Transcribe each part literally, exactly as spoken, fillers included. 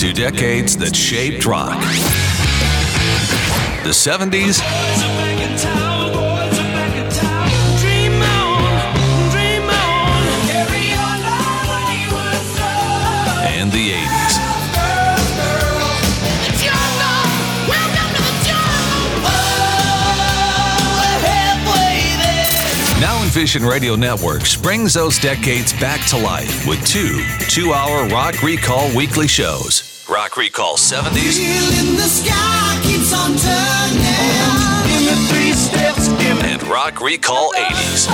Two decades that shaped rock. The seventies and the eighties. Now Envision Radio Networks brings those decades back to life with two two-hour Rock Recall weekly shows. Rock Recall seventies In the sky keeps on turning. In the three steps, and Rock Recall eighties.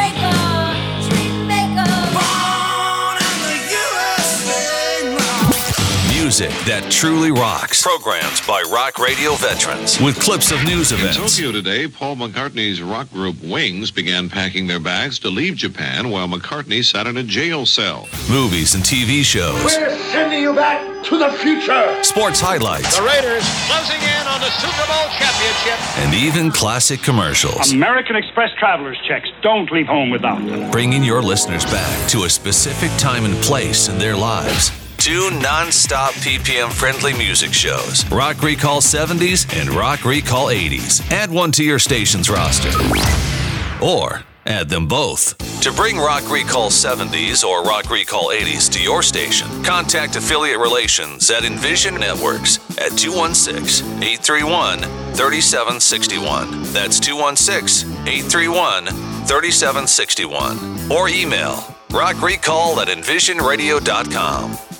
Music that truly rocks. Programs by rock radio veterans with clips of news In events. Tokyo today, Paul McCartney's rock group Wings began packing their bags to leave Japan while McCartney sat in a jail cell. Movies and T V shows. We're sending you back to the future. Sports highlights. The Raiders closing in on the Super Bowl championship. And even classic commercials. American Express traveler's checks. Don't leave home without them. Bringing your listeners back to a specific time and place in their lives. Two non-stop P P M-friendly music shows. Rock Recall seventies and Rock Recall eighties. Add one to your station's roster. Or add them both. To bring Rock Recall seventies or Rock Recall eighties to your station, contact affiliate relations at Envision Networks at two one six, eight three one, three seven six one. That's two one six, eight three one, three seven six one. Or email rockrecall at envision radio dot com.